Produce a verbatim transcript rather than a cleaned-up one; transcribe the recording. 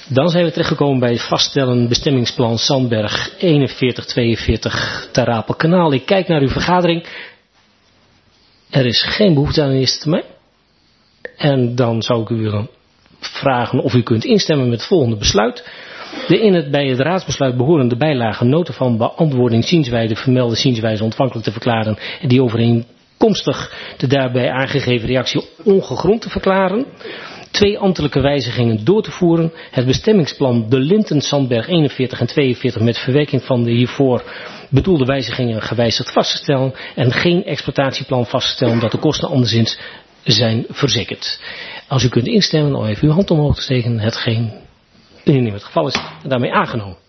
Dan zijn we terechtgekomen bij het vaststellen bestemmingsplan Zandberg eenenveertig tweeënveertig Ter Apelkanaal. Ik kijk naar uw vergadering. Er is geen behoefte aan een eerste termijn. En dan zou ik u willen vragen of u kunt instemmen met het volgende besluit. De in het bij het raadsbesluit behorende bijlage nota van beantwoording zienswijze vermelde zienswijze ontvankelijk te verklaren en die overeenkomstig de daarbij aangegeven reactie ongegrond te verklaren. Twee ambtelijke wijzigingen door te voeren. Het bestemmingsplan De Linten Zandberg eenenveertig en tweeënveertig met verwerking van de hiervoor bedoelde wijzigingen gewijzigd vast te stellen. En geen exploitatieplan vast te stellen omdat de kosten anderszins zijn verzekerd. Als u kunt instemmen, dan even uw hand omhoog te steken. Hetgeen unaniem het geval is. En daarmee aangenomen.